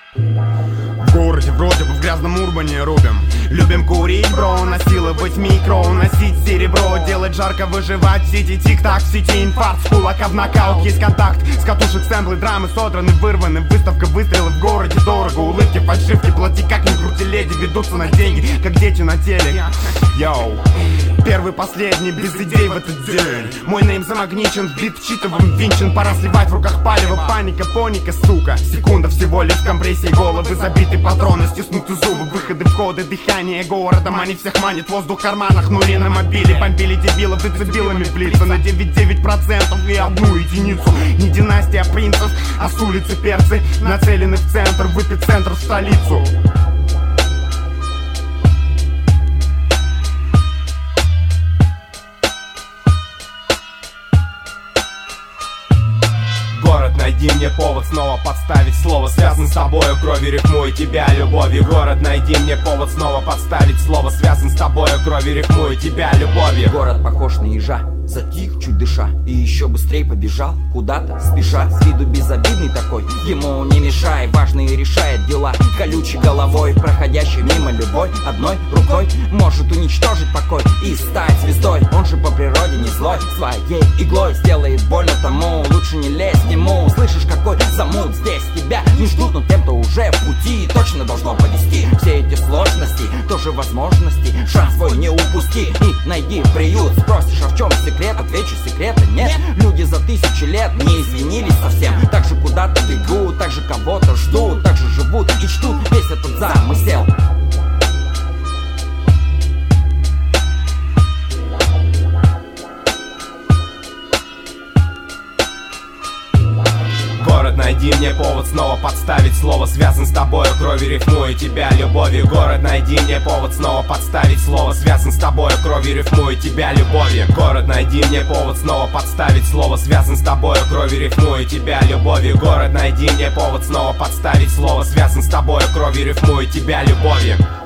В городе вроде бы в грязном урбане рубим. Любим курить, бро, насиловать микро, уносить серебро, делать жарко, выживать в сети, тик-так, в сети инфаркт, с кулака в нокаут, есть контакт, с катушек сэмплы, драмы содраны, вырваны, выставка, выстрелы в городе, дорого, улыбки, фальшивки, плати, как ни крути, леди ведутся на деньги, как дети на теле. Йоу, первый, последний, без идей в этот день. Мой нейм замагничен, бит вчитываем, винчен, пора сливать в руках палево, паника, поника, сука. Секунда всего лишь в компрессии, головы забиты, патроны, стиснуты зубы, выходы, входы, дыхание городом, они всех манят, воздух в карманах, нури на мобиле, бомбили дебилов децибелами в лица на 99% и одну единицу. Не династия принцев, а с улицы перцы, нацелены в центр, в эпицентр, в столицу. Город, найди мне повод снова подставить слово. Связан с тобою кровью, рифмую тебя любовью. Город, найди мне повод снова подставить слово. Связан с тобою кровью, рифмую тебя любовью. Город похож на ежа, затих, чуть дыша, и еще быстрее побежал куда-то, спеша. С виду безобидный такой, ему не мешай, важный решает дела, колючей головой, проходящий мимо любой одной рукой может уничтожить покой и стать звездой. Он же по природе не злой, своей иглой сделает больно тому, лучше не лезь к нему. Слышишь, какой замут здесь, тебя не ждут, но тем, кто уже в пути, точно должно повести. Все эти сложности, тоже возможности, шанс свой не упусти и найди приют. Спросишь, а в чем секрет? Отвечу, секрета нет. Люди за тысячи лет не извинились совсем. Так же куда-то бегут, так же кого-то ждут, так же живут и чтут весь этот замысел. Город, найди мне повод снова подставить слово. Связан с тобою кровью, рифмую тебя любовью. Город, найди мне повод снова подставить слово. Связан с тобою кровью, рифмую тебя любовью. Город, найди мне повод снова подставить слово. Связан с тобою кровью, рифмую тебя любовью. Город, найди мне повод снова подставить слово. Связан с тобою кровью, рифмую тебя любовью.